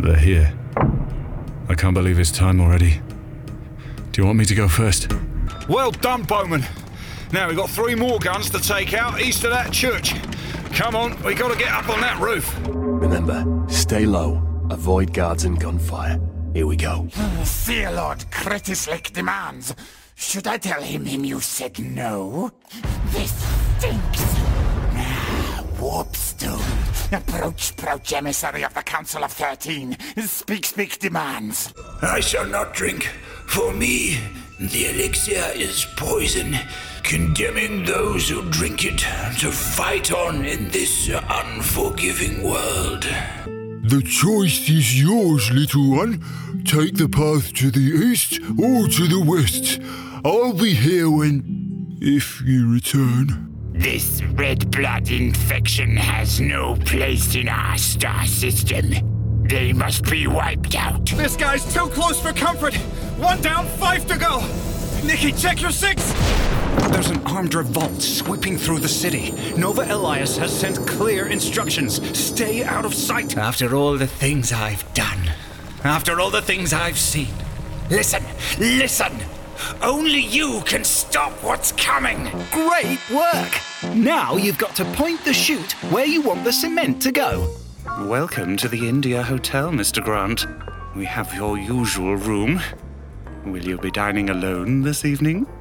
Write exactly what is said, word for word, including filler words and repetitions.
They're here. I can't believe it's time already. Do you want me to go first? Well done, Bowman. Now we've got three more guns to take out east of that church. Come on, we got to get up on that roof. Remember, stay low, avoid guards and gunfire. Here we go. Fear Lord Kretislik demands. Should I tell him him you said no? This stinks. Now, Warpstone. Approach, approach, emissary of the Council of Thirteen. Speak, speak, demands. I shall not drink. For me, the elixir is poison, condemning those who drink it to fight on in this unforgiving world. The choice is yours, little one. Take the path to the east or to the west. I'll be here when... if you return. This red blood infection has no place in our star system. They must be wiped out. This guy's too close for comfort. One down, five to go. Nikki, check your six. There's an armed revolt sweeping through the city. Nova Elias has sent clear instructions. Stay out of sight. After all the things I've done. After all the things I've seen. Listen, listen. Only you can stop what's coming. Great work! Now you've got to point the chute where you want the cement to go. Welcome to the India Hotel, Mister Grant. We have your usual room. Will you be dining alone this evening?